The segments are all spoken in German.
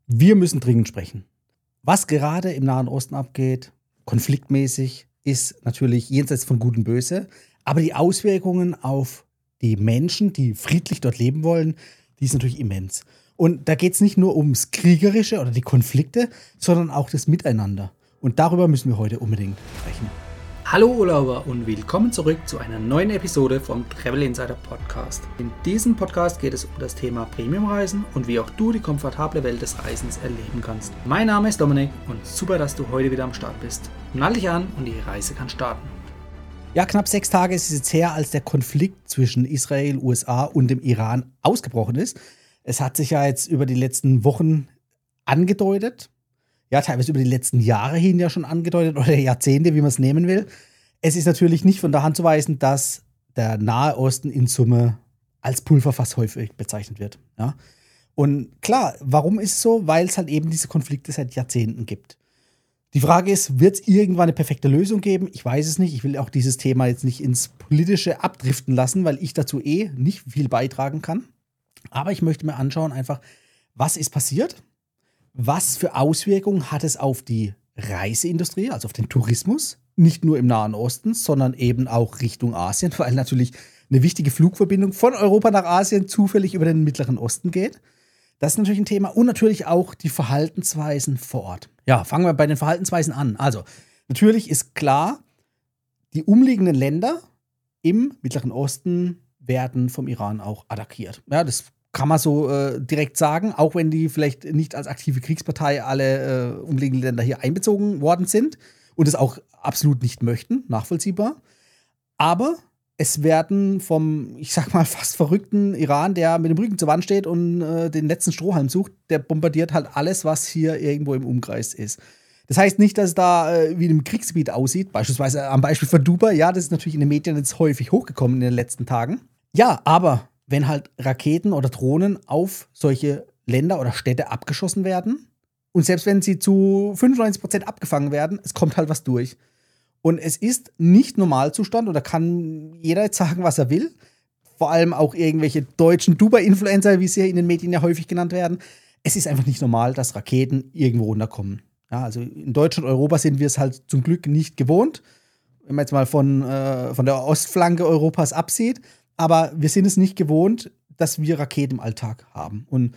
Wir müssen dringend sprechen. Was gerade im Nahen Osten abgeht, konfliktmäßig, ist natürlich jenseits von Gut und Böse. Aber die Auswirkungen auf die Menschen, die friedlich dort leben wollen, die ist natürlich immens. Und da geht es nicht nur ums Kriegerische oder die Konflikte, sondern auch das Miteinander. Und darüber müssen wir heute unbedingt sprechen. Hallo Urlauber und willkommen zurück zu einer neuen Episode vom Travel Insider Podcast. In diesem Podcast geht es um das Thema Premiumreisen und wie auch du die komfortable Welt des Reisens erleben kannst. Mein Name ist Dominik und super, dass du heute wieder am Start bist. Nall dich an und die Reise kann starten. Ja, knapp 6 Tage ist es jetzt her, als der Konflikt zwischen Israel, USA und dem Iran ausgebrochen ist. Es hat sich ja jetzt über die letzten Wochen angedeutet, ja, teilweise über die letzten Jahre hin ja schon angedeutet oder Jahrzehnte, wie man es nehmen will. Es ist natürlich nicht von der Hand zu weisen, dass der Nahe Osten in Summe als Pulverfass häufig bezeichnet wird. Ja? Und klar, warum ist es so? Weil es halt eben diese Konflikte seit Jahrzehnten gibt. Die Frage ist, wird es irgendwann eine perfekte Lösung geben? Ich weiß es nicht. Ich will auch dieses Thema jetzt nicht ins Politische abdriften lassen, weil ich dazu nicht viel beitragen kann. Aber ich möchte mir anschauen einfach, was ist passiert? Was für Auswirkungen hat es auf die Reiseindustrie, also auf den Tourismus? Nicht nur im Nahen Osten, sondern eben auch Richtung Asien, weil natürlich eine wichtige Flugverbindung von Europa nach Asien zufällig über den Mittleren Osten geht. Das ist natürlich ein Thema. Und natürlich auch die Verhaltensweisen vor Ort. Ja, fangen wir bei den Verhaltensweisen an. Also, natürlich ist klar, die umliegenden Länder im Mittleren Osten werden vom Iran auch attackiert. Ja, das kann man so direkt sagen, auch wenn die vielleicht nicht als aktive Kriegspartei alle umliegenden Länder hier einbezogen worden sind und es auch absolut nicht möchten, nachvollziehbar. Aber es werden vom, ich sag mal, fast verrückten Iran, der mit dem Rücken zur Wand steht und den letzten Strohhalm sucht, der bombardiert halt alles, was hier irgendwo im Umkreis ist. Das heißt nicht, dass es da wie in einem Kriegsgebiet aussieht, beispielsweise am Beispiel von Dubai. Ja, das ist natürlich in den Medien jetzt häufig hochgekommen in den letzten Tagen. Ja, aber wenn halt Raketen oder Drohnen auf solche Länder oder Städte abgeschossen werden und selbst wenn sie zu 95% abgefangen werden, es kommt halt was durch. Und es ist nicht Normalzustand, oder kann jeder jetzt sagen, was er will, vor allem auch irgendwelche deutschen Dubai-Influencer, wie sie in den Medien ja häufig genannt werden. Es ist einfach nicht normal, dass Raketen irgendwo runterkommen. Ja, also in Deutschland und Europa sind wir es halt zum Glück nicht gewohnt, wenn man jetzt mal von der Ostflanke Europas absieht. Aber wir sind es nicht gewohnt, dass wir Raketen im Alltag haben. Und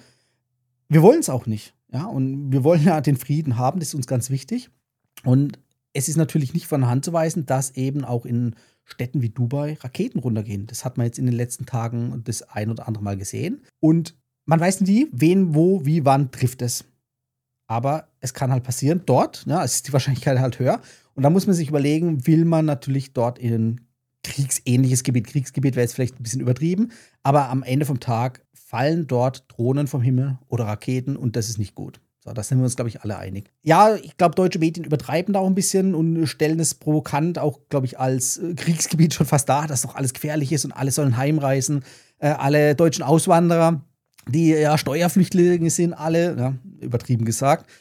wir wollen es auch nicht. Ja? Und wir wollen ja den Frieden haben, das ist uns ganz wichtig. Und es ist natürlich nicht von der Hand zu weisen, dass eben auch in Städten wie Dubai Raketen runtergehen. Das hat man jetzt in den letzten Tagen das ein oder andere Mal gesehen. Und man weiß nie, wen, wo, wie, wann trifft es. Aber es kann halt passieren dort. Ja, es ist die Wahrscheinlichkeit halt höher. Und da muss man sich überlegen, will man natürlich dort in kriegsähnliches Gebiet. Kriegsgebiet wäre jetzt vielleicht ein bisschen übertrieben, aber am Ende vom Tag fallen dort Drohnen vom Himmel oder Raketen und das ist nicht gut. So, da sind wir uns, glaube ich, alle einig. Ja, ich glaube, deutsche Medien übertreiben da auch ein bisschen und stellen es provokant auch, glaube ich, als Kriegsgebiet schon fast dar, dass doch alles gefährlich ist und alle sollen heimreisen. Alle deutschen Auswanderer, die ja Steuerflüchtlinge sind, alle, ja, übertrieben gesagt,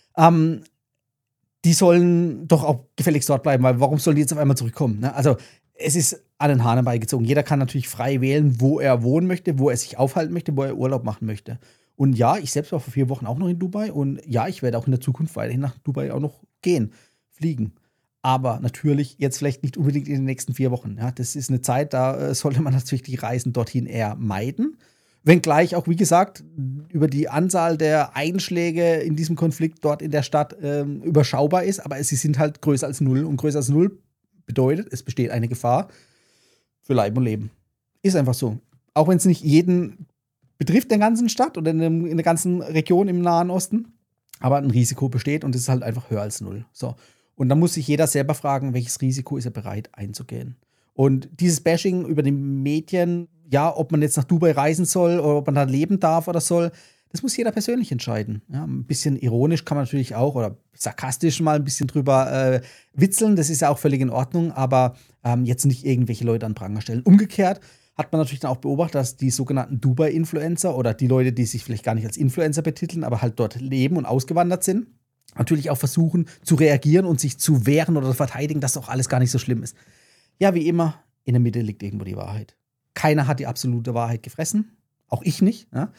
die sollen doch auch gefälligst dort bleiben, weil warum sollen die jetzt auf einmal zurückkommen? Ne? Also es ist an den Haaren herbeigezogen. Jeder kann natürlich frei wählen, wo er wohnen möchte, wo er sich aufhalten möchte, wo er Urlaub machen möchte. Und ja, ich selbst war vor 4 Wochen auch noch in Dubai und ja, ich werde auch in der Zukunft weiterhin nach Dubai auch noch fliegen. Aber natürlich jetzt vielleicht nicht unbedingt in den nächsten 4 Wochen. Ja, das ist eine Zeit, da sollte man natürlich die Reisen dorthin eher meiden. Wenngleich auch, wie gesagt, über die Anzahl der Einschläge in diesem Konflikt dort in der Stadt überschaubar ist, aber sie sind halt größer als 0 und größer als 0 bedeutet, es besteht eine Gefahr für Leib und Leben. Ist einfach so. Auch wenn es nicht jeden betrifft, der ganzen Stadt oder in der ganzen Region im Nahen Osten, aber ein Risiko besteht und es ist halt einfach höher als 0. So. Und dann muss sich jeder selber fragen, welches Risiko ist er bereit einzugehen. Und dieses Bashing über die Medien, ja, ob man jetzt nach Dubai reisen soll oder ob man da leben darf oder soll, das muss jeder persönlich entscheiden. Ja, ein bisschen ironisch kann man natürlich auch oder sarkastisch mal ein bisschen drüber witzeln. Das ist ja auch völlig in Ordnung, aber jetzt nicht irgendwelche Leute an Pranger stellen. Umgekehrt hat man natürlich dann auch beobachtet, dass die sogenannten Dubai-Influencer oder die Leute, die sich vielleicht gar nicht als Influencer betiteln, aber halt dort leben und ausgewandert sind, natürlich auch versuchen zu reagieren und sich zu wehren oder verteidigen, dass auch alles gar nicht so schlimm ist. Ja, wie immer, in der Mitte liegt irgendwo die Wahrheit. Keiner hat die absolute Wahrheit gefressen. Auch ich nicht. Ja?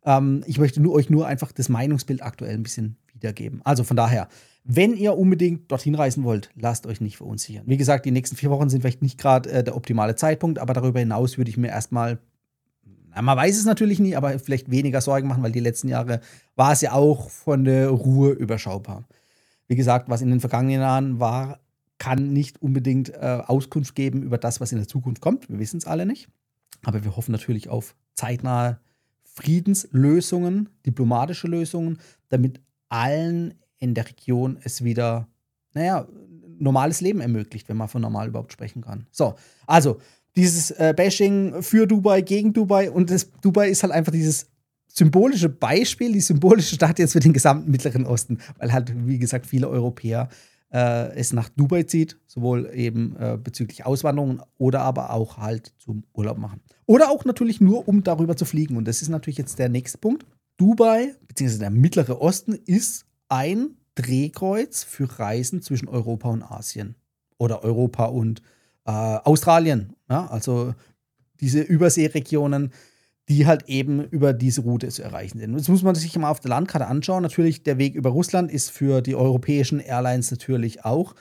Ich möchte euch nur einfach das Meinungsbild aktuell ein bisschen wiedergeben. Also von daher, wenn ihr unbedingt dorthin reisen wollt, lasst euch nicht verunsichern. Wie gesagt, die nächsten 4 Wochen sind vielleicht nicht gerade der optimale Zeitpunkt, aber darüber hinaus würde ich mir erstmal, man weiß es natürlich nie, aber vielleicht weniger Sorgen machen, weil die letzten Jahre war es ja auch von der Ruhe überschaubar. Wie gesagt, was in den vergangenen Jahren war, kann nicht unbedingt Auskunft geben über das, was in der Zukunft kommt. Wir wissen es alle nicht. Aber wir hoffen natürlich auf zeitnahe Friedenslösungen, diplomatische Lösungen, damit allen in der Region es wieder, normales Leben ermöglicht, wenn man von normal überhaupt sprechen kann. So, also dieses Bashing für Dubai, gegen Dubai, und Dubai ist halt einfach dieses symbolische Beispiel, die symbolische Stadt jetzt für den gesamten Mittleren Osten, weil halt, wie gesagt, viele Europäer es nach Dubai zieht, sowohl eben bezüglich Auswanderung oder aber auch halt zum Urlaub machen. Oder auch natürlich nur, um darüber zu fliegen. Und das ist natürlich jetzt der nächste Punkt. Dubai, beziehungsweise der Mittlere Osten, ist ein Drehkreuz für Reisen zwischen Europa und Asien. Oder Europa und Australien. Ja? Also diese Überseeregionen, die halt eben über diese Route zu erreichen sind. Und das muss man sich mal auf der Landkarte anschauen. Natürlich, der Weg über Russland ist für die europäischen Airlines natürlich auch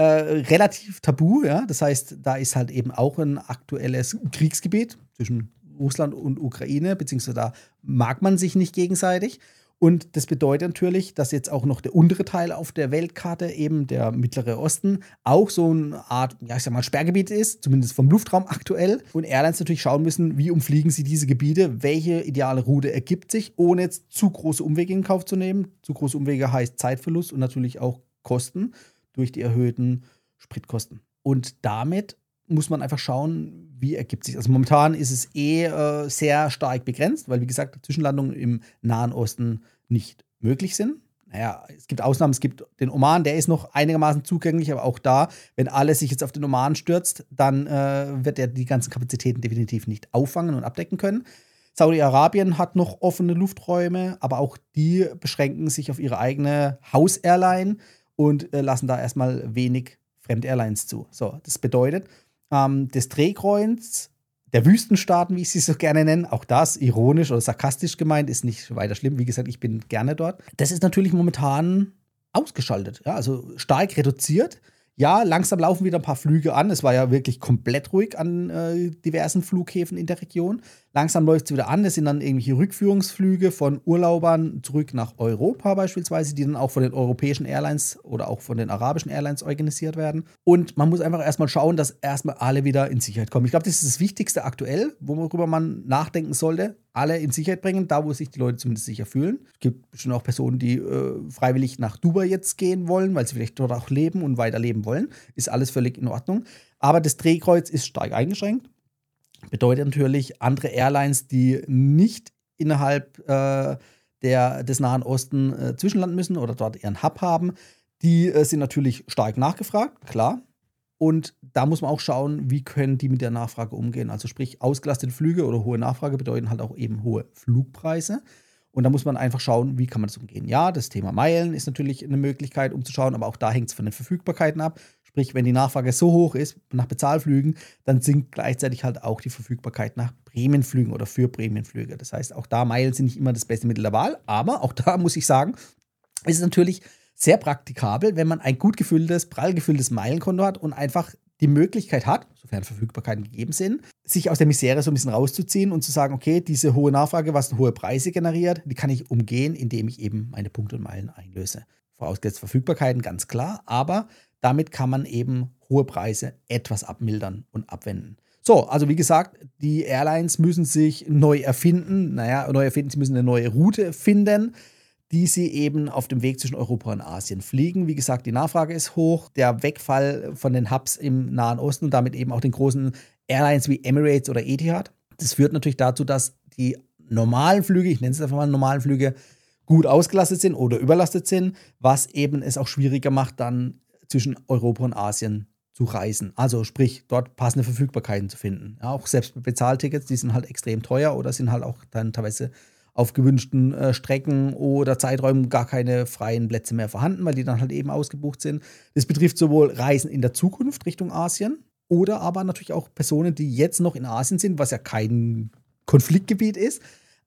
relativ tabu. Ja? Das heißt, da ist halt eben auch ein aktuelles Kriegsgebiet zwischen Russland und Ukraine, beziehungsweise da mag man sich nicht gegenseitig. Und das bedeutet natürlich, dass jetzt auch noch der untere Teil auf der Weltkarte, eben der Mittlere Osten, auch so eine Art, Sperrgebiet ist, zumindest vom Luftraum aktuell. Und Airlines natürlich schauen müssen, wie umfliegen sie diese Gebiete, welche ideale Route ergibt sich, ohne jetzt zu große Umwege in Kauf zu nehmen. Zu große Umwege heißt Zeitverlust und natürlich auch Kosten durch die erhöhten Spritkosten. Und damit muss man einfach schauen, wie ergibt sich. Also momentan ist es sehr stark begrenzt, weil, wie gesagt, Zwischenlandungen im Nahen Osten nicht möglich sind. Naja, es gibt Ausnahmen, es gibt den Oman, der ist noch einigermaßen zugänglich, aber auch da, wenn alles sich jetzt auf den Oman stürzt, dann wird er die ganzen Kapazitäten definitiv nicht auffangen und abdecken können. Saudi-Arabien hat noch offene Lufträume, aber auch die beschränken sich auf ihre eigene Haus-Airline und lassen da erstmal wenig Fremd-Airlines zu. So, das bedeutet, das Drehkreuz der Wüstenstaaten, wie ich sie so gerne nenne, auch das ironisch oder sarkastisch gemeint, ist nicht weiter schlimm. Wie gesagt, ich bin gerne dort. Das ist natürlich momentan ausgeschaltet, ja, also stark reduziert. Ja, langsam laufen wieder ein paar Flüge an. Es war ja wirklich komplett ruhig an diversen Flughäfen in der Region. Langsam läuft es wieder an. Es sind dann irgendwelche Rückführungsflüge von Urlaubern zurück nach Europa beispielsweise, die dann auch von den europäischen Airlines oder auch von den arabischen Airlines organisiert werden. Und man muss einfach erstmal schauen, dass erstmal alle wieder in Sicherheit kommen. Ich glaube, das ist das Wichtigste aktuell, worüber man nachdenken sollte. Alle in Sicherheit bringen, da wo sich die Leute zumindest sicher fühlen. Es gibt bestimmt auch Personen, die freiwillig nach Dubai jetzt gehen wollen, weil sie vielleicht dort auch leben und weiterleben wollen. Ist alles völlig in Ordnung. Aber das Drehkreuz ist stark eingeschränkt. Bedeutet natürlich, andere Airlines, die nicht innerhalb des Nahen Osten zwischenlanden müssen oder dort ihren Hub haben, die sind natürlich stark nachgefragt, klar. Und da muss man auch schauen, wie können die mit der Nachfrage umgehen. Also sprich, ausgelastete Flüge oder hohe Nachfrage bedeuten halt auch eben hohe Flugpreise. Und da muss man einfach schauen, wie kann man das umgehen. Ja, das Thema Meilen ist natürlich eine Möglichkeit umzuschauen, aber auch da hängt es von den Verfügbarkeiten ab. Sprich, wenn die Nachfrage so hoch ist nach Bezahlflügen, dann sinkt gleichzeitig halt auch die Verfügbarkeit nach Prämienflügen oder für Prämienflüge. Das heißt, auch da Meilen sind nicht immer das beste Mittel der Wahl, aber auch da muss ich sagen, ist es natürlich sehr praktikabel, wenn man ein gut gefülltes, prall gefülltes Meilenkonto hat und einfach die Möglichkeit hat, sofern Verfügbarkeiten gegeben sind, sich aus der Misere so ein bisschen rauszuziehen und zu sagen, okay, diese hohe Nachfrage, was hohe Preise generiert, die kann ich umgehen, indem ich eben meine Punkte und Meilen einlöse. Vorausgesetzt Verfügbarkeiten, ganz klar, aber damit kann man eben hohe Preise etwas abmildern und abwenden. So, also wie gesagt, die Airlines müssen sich neu erfinden. Sie müssen eine neue Route finden, die sie eben auf dem Weg zwischen Europa und Asien fliegen. Wie gesagt, die Nachfrage ist hoch. Der Wegfall von den Hubs im Nahen Osten und damit eben auch den großen Airlines wie Emirates oder Etihad, das führt natürlich dazu, dass die normalen Flüge, ich nenne es einfach mal normalen Flüge, gut ausgelastet sind oder überlastet sind, was eben es auch schwieriger macht, dann zwischen Europa und Asien zu reisen. Also sprich, dort passende Verfügbarkeiten zu finden. Ja, auch selbst Bezahltickets, die sind halt extrem teuer oder sind halt auch dann teilweise auf gewünschten Strecken oder Zeiträumen gar keine freien Plätze mehr vorhanden, weil die dann halt eben ausgebucht sind. Das betrifft sowohl Reisen in der Zukunft Richtung Asien oder aber natürlich auch Personen, die jetzt noch in Asien sind, was ja kein Konfliktgebiet ist,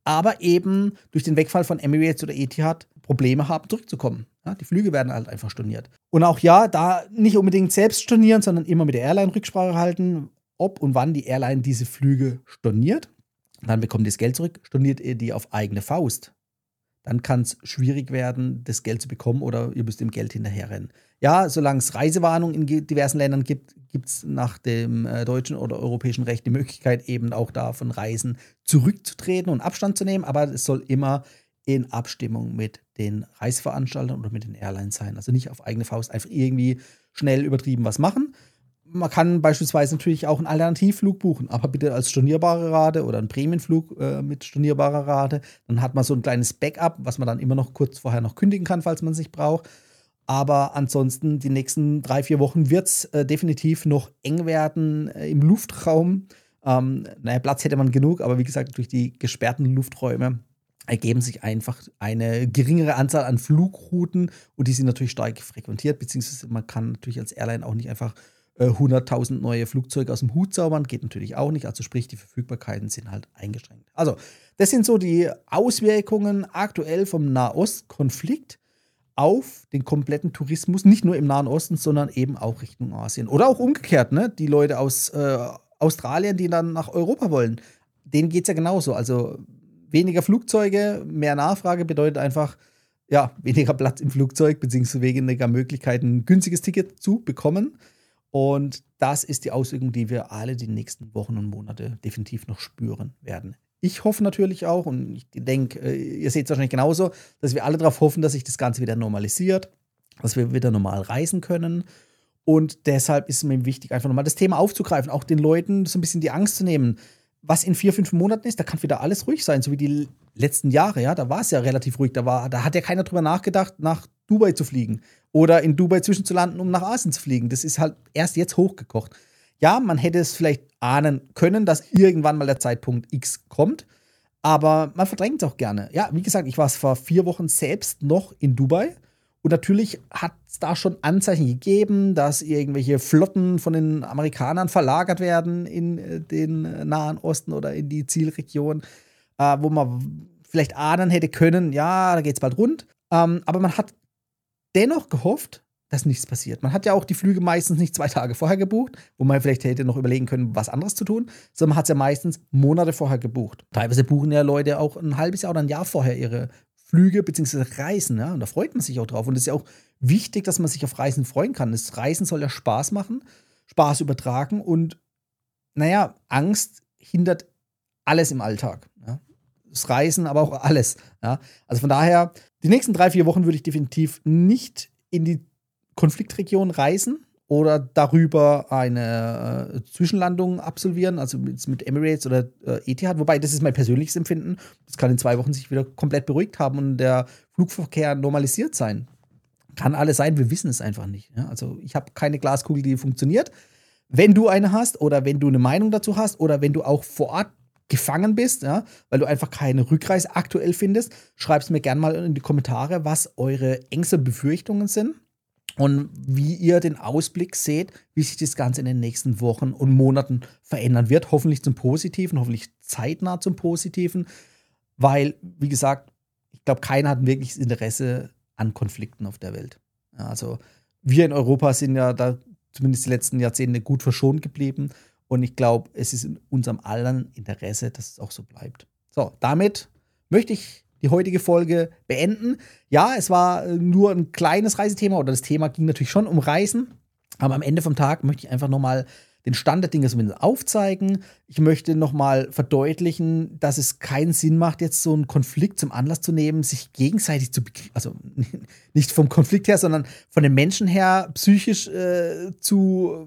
aber eben durch den Wegfall von Emirates oder Etihad Probleme haben, zurückzukommen. Ja, die Flüge werden halt einfach storniert. Und auch da nicht unbedingt selbst stornieren, sondern immer mit der Airline Rücksprache halten, ob und wann die Airline diese Flüge storniert. Dann bekommt ihr das Geld zurück. Storniert ihr die auf eigene Faust, dann kann es schwierig werden, das Geld zu bekommen oder ihr müsst dem Geld hinterherrennen. Ja, solange es Reisewarnungen in diversen Ländern gibt, gibt es nach dem deutschen oder europäischen Recht die Möglichkeit, eben auch da von Reisen zurückzutreten und Abstand zu nehmen. Aber es soll immer in Abstimmung mit den Reiseveranstaltern oder mit den Airlines sein. Also nicht auf eigene Faust einfach irgendwie schnell übertrieben was machen. Man kann beispielsweise natürlich auch einen Alternativflug buchen, aber bitte als stornierbare Rate oder einen Prämienflug mit stornierbarer Rate. Dann hat man so ein kleines Backup, was man dann immer noch kurz vorher noch kündigen kann, falls man es nicht braucht. Aber ansonsten, die nächsten 3-4 Wochen wird es definitiv noch eng werden im Luftraum. Platz hätte man genug, aber wie gesagt, durch die gesperrten Lufträume ergeben sich einfach eine geringere Anzahl an Flugrouten und die sind natürlich stark frequentiert, beziehungsweise man kann natürlich als Airline auch nicht einfach 100.000 neue Flugzeuge aus dem Hut zaubern, geht natürlich auch nicht, also sprich, die Verfügbarkeiten sind halt eingeschränkt. Also, das sind so die Auswirkungen aktuell vom Nahostkonflikt auf den kompletten Tourismus, nicht nur im Nahen Osten, sondern eben auch Richtung Asien. Oder auch umgekehrt, ne? Die Leute aus Australien, die dann nach Europa wollen, denen geht es ja genauso. Also weniger Flugzeuge, mehr Nachfrage bedeutet einfach, weniger Platz im Flugzeug, beziehungsweise weniger Möglichkeiten, ein günstiges Ticket zu bekommen. Und das ist die Auswirkung, die wir alle die nächsten Wochen und Monate definitiv noch spüren werden. Ich hoffe natürlich auch, und ich denke, ihr seht es wahrscheinlich genauso, dass wir alle darauf hoffen, dass sich das Ganze wieder normalisiert, dass wir wieder normal reisen können. Und deshalb ist es mir wichtig, einfach nochmal das Thema aufzugreifen, auch den Leuten so ein bisschen die Angst zu nehmen. Was in 4-5 Monaten ist, da kann wieder alles ruhig sein, so wie die letzten Jahre, ja, da war es ja relativ ruhig, da hat ja keiner drüber nachgedacht, nach Dubai zu fliegen oder in Dubai zwischenzulanden, um nach Asien zu fliegen. Das ist halt erst jetzt hochgekocht. Ja, man hätte es vielleicht ahnen können, dass irgendwann mal der Zeitpunkt X kommt, aber man verdrängt es auch gerne. Ja, wie gesagt, ich war vor 4 Wochen selbst noch in Dubai. Und natürlich hat es da schon Anzeichen gegeben, dass irgendwelche Flotten von den Amerikanern verlagert werden in den Nahen Osten oder in die Zielregion, wo man vielleicht ahnen hätte können, ja, da geht es bald rund. Aber man hat dennoch gehofft, dass nichts passiert. Man hat ja auch die Flüge meistens nicht 2 Tage vorher gebucht, wo man vielleicht hätte noch überlegen können, was anderes zu tun, sondern man hat es ja meistens Monate vorher gebucht. Teilweise buchen ja Leute auch ein halbes Jahr oder ein Jahr vorher ihre Flüge bzw. Reisen, ja, und da freut man sich auch drauf. Und es ist ja auch wichtig, dass man sich auf Reisen freuen kann. Das Reisen soll ja Spaß machen, Spaß übertragen und, Angst hindert alles im Alltag. Ja. Das Reisen, aber auch alles. Ja. Also von daher, die nächsten 3-4 Wochen würde ich definitiv nicht in die Konfliktregion reisen oder darüber eine Zwischenlandung absolvieren, also mit Emirates oder Etihad, wobei das ist mein persönliches Empfinden. Das kann in 2 Wochen sich wieder komplett beruhigt haben und der Flugverkehr normalisiert sein. Kann alles sein, wir wissen es einfach nicht. Ja? Also ich habe keine Glaskugel, die funktioniert. Wenn du eine hast oder wenn du eine Meinung dazu hast oder wenn du auch vor Ort gefangen bist, ja, weil du einfach keine Rückreise aktuell findest, schreib es mir gerne mal in die Kommentare, was eure Ängste und Befürchtungen sind. Und wie ihr den Ausblick seht, wie sich das Ganze in den nächsten Wochen und Monaten verändern wird. Hoffentlich zum Positiven, hoffentlich zeitnah zum Positiven. Weil, wie gesagt, ich glaube, keiner hat ein wirkliches Interesse an Konflikten auf der Welt. Ja, also wir in Europa sind ja da zumindest die letzten Jahrzehnte gut verschont geblieben. Und ich glaube, es ist in unserem allen Interesse, dass es auch so bleibt. So, damit möchte ich die heutige Folge beenden. Ja, es war nur ein kleines Reisethema oder das Thema ging natürlich schon um Reisen. Aber am Ende vom Tag möchte ich einfach nochmal den Stand der Dinge zumindest aufzeigen. Ich möchte nochmal verdeutlichen, dass es keinen Sinn macht, jetzt so einen Konflikt zum Anlass zu nehmen, sich gegenseitig zu bekriegen. Also nicht vom Konflikt her, sondern von den Menschen her psychisch zu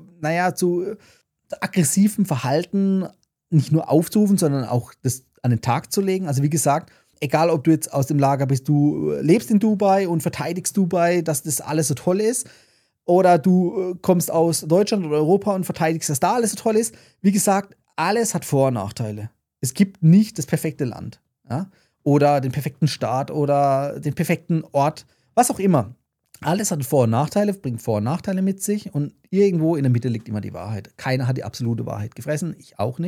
aggressivem Verhalten nicht nur aufzurufen, sondern auch das an den Tag zu legen. Also wie gesagt, egal, ob du jetzt aus dem Lager bist, du lebst in Dubai und verteidigst Dubai, dass das alles so toll ist, oder du kommst aus Deutschland oder Europa und verteidigst, dass da alles so toll ist. Wie gesagt, alles hat Vor- und Nachteile. Es gibt nicht das perfekte Land, ja? Oder den perfekten Staat oder den perfekten Ort, was auch immer. Alles hat Vor- und Nachteile, bringt Vor- und Nachteile mit sich und irgendwo in der Mitte liegt immer die Wahrheit. Keiner hat die absolute Wahrheit gefressen, ich auch nicht.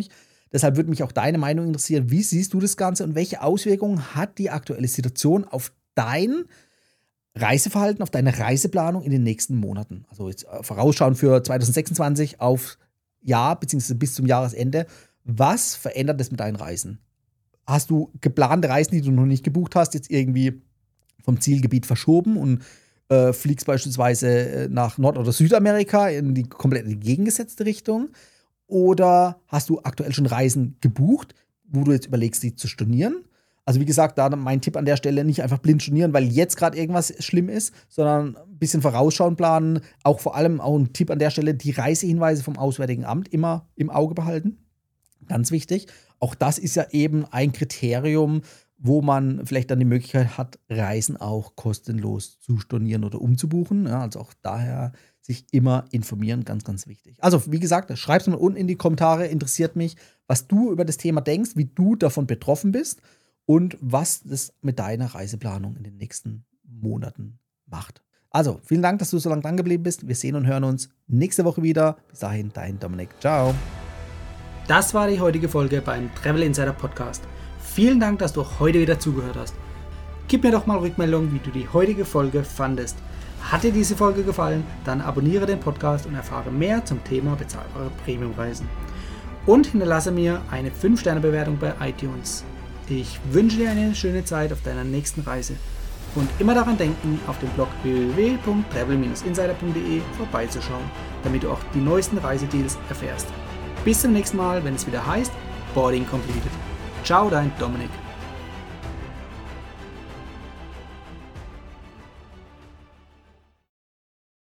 Deshalb würde mich auch deine Meinung interessieren. Wie siehst du das Ganze und welche Auswirkungen hat die aktuelle Situation auf dein Reiseverhalten, auf deine Reiseplanung in den nächsten Monaten? Also jetzt vorausschauen für 2026 auf Jahr bzw. bis zum Jahresende. Was verändert das mit deinen Reisen? Hast du geplante Reisen, die du noch nicht gebucht hast, jetzt irgendwie vom Zielgebiet verschoben und fliegst beispielsweise nach Nord- oder Südamerika in die komplett entgegengesetzte Richtung? Oder hast du aktuell schon Reisen gebucht, wo du jetzt überlegst, die zu stornieren? Also wie gesagt, da mein Tipp an der Stelle, nicht einfach blind stornieren, weil jetzt gerade irgendwas schlimm ist, sondern ein bisschen vorausschauen planen. Auch vor allem auch ein Tipp an der Stelle, die Reisehinweise vom Auswärtigen Amt immer im Auge behalten. Ganz wichtig. Auch das ist ja eben ein Kriterium, wo man vielleicht dann die Möglichkeit hat, Reisen auch kostenlos zu stornieren oder umzubuchen. Ja, also auch daher sich immer informieren, ganz, ganz wichtig. Also wie gesagt, schreib es mal unten in die Kommentare, interessiert mich, was du über das Thema denkst, wie du davon betroffen bist und was das mit deiner Reiseplanung in den nächsten Monaten macht. Also, vielen Dank, dass du so lange dran geblieben bist. Wir sehen und hören uns nächste Woche wieder. Bis dahin, dein Dominik. Ciao. Das war die heutige Folge beim Travel Insider Podcast. Vielen Dank, dass du auch heute wieder zugehört hast. Gib mir doch mal Rückmeldung, wie du die heutige Folge fandest. Hat dir diese Folge gefallen, dann abonniere den Podcast und erfahre mehr zum Thema bezahlbare Premiumreisen. Und hinterlasse mir eine 5-Sterne-Bewertung bei iTunes. Ich wünsche dir eine schöne Zeit auf deiner nächsten Reise. Und immer daran denken, auf dem Blog www.travel-insider.de vorbeizuschauen, damit du auch die neuesten Reisedeals erfährst. Bis zum nächsten Mal, wenn es wieder heißt Boarding Completed. Ciao, dein Dominik.